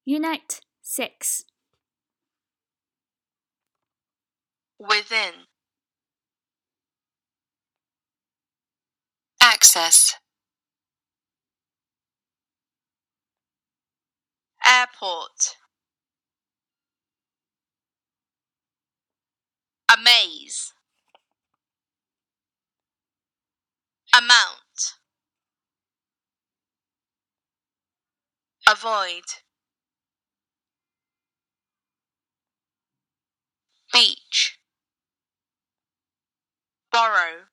Unit 6. Within. Access. Airport. Amaze. Amount. Avoid. Beach. Borrow.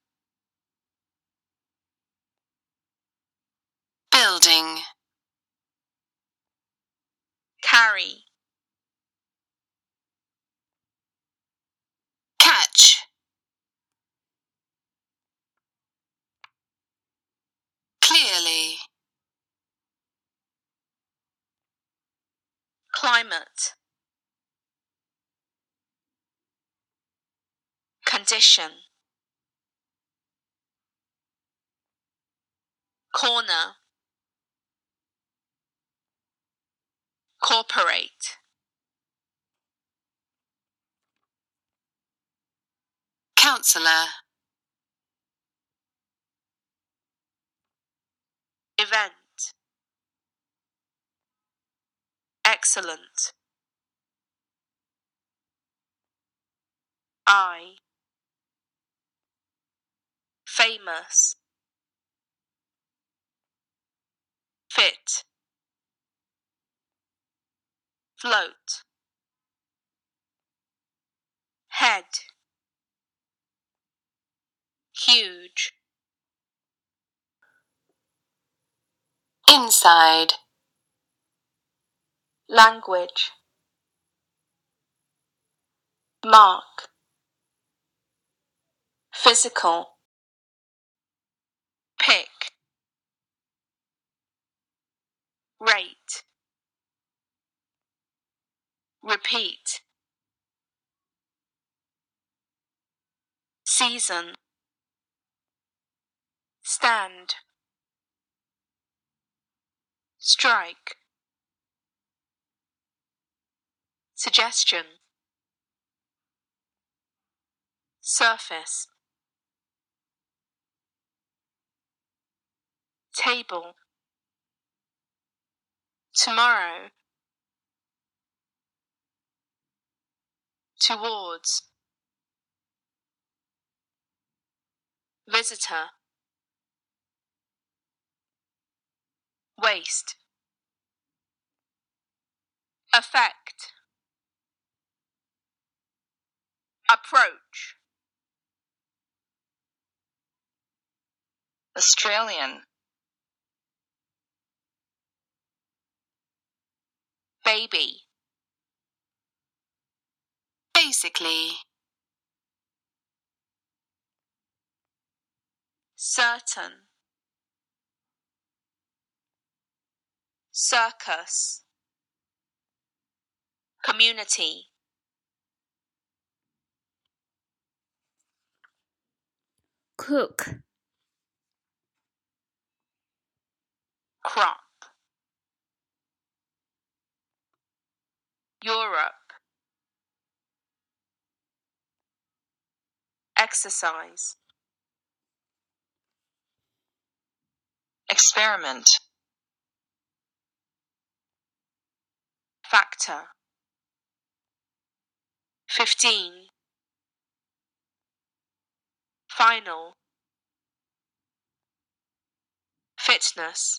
Building. Carry. Catch. Clearly. Climate. Condition. Corner. Corporate. Counselor. Event. Excellent. I. Famous. Fit. Float. Head. Huge. Inside. Language. Mark. Physical. Pick. Rate. Repeat. Season. Stand. Strike. Suggestion. Surface. Table. Tomorrow. Towards. Visitor. Waste. Effect. Approach. Australian. Baby. Basically. Certain. Circus. Community. Cook. Crop. Europe. Exercise. Experiment. Factor. 15. Final. Fitness.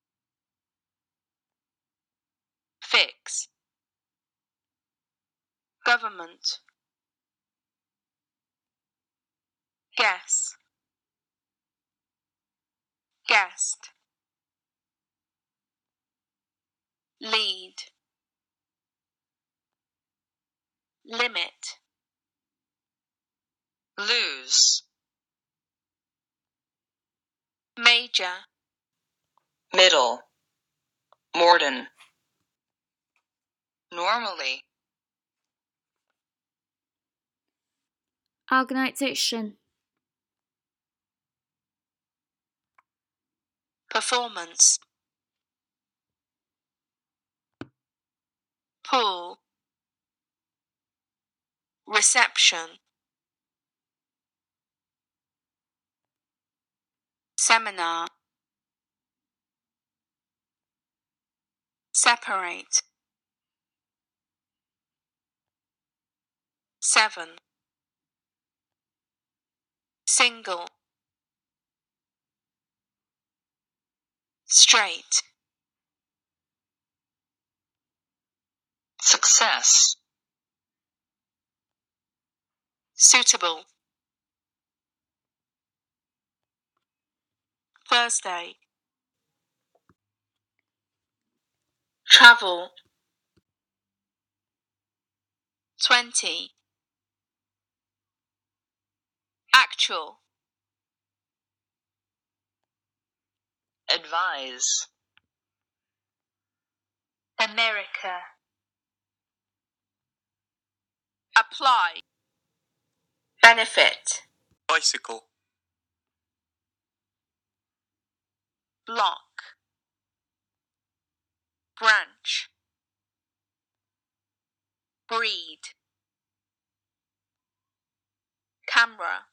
Fix. Government. Guess. Guest. Lead. Limit. Lose. Major. Middle. Morden. Normally. Organization. Performance. pool, reception, seminar, separate, 7, single, straight, success, suitable, Thursday, travel, 20, actual, advise, America, apply, benefit, bicycle, block, branch, breed, camera,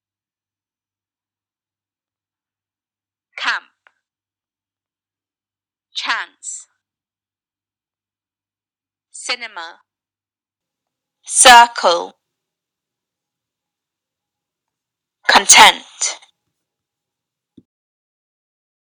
camp, chance, cinema, circle, content.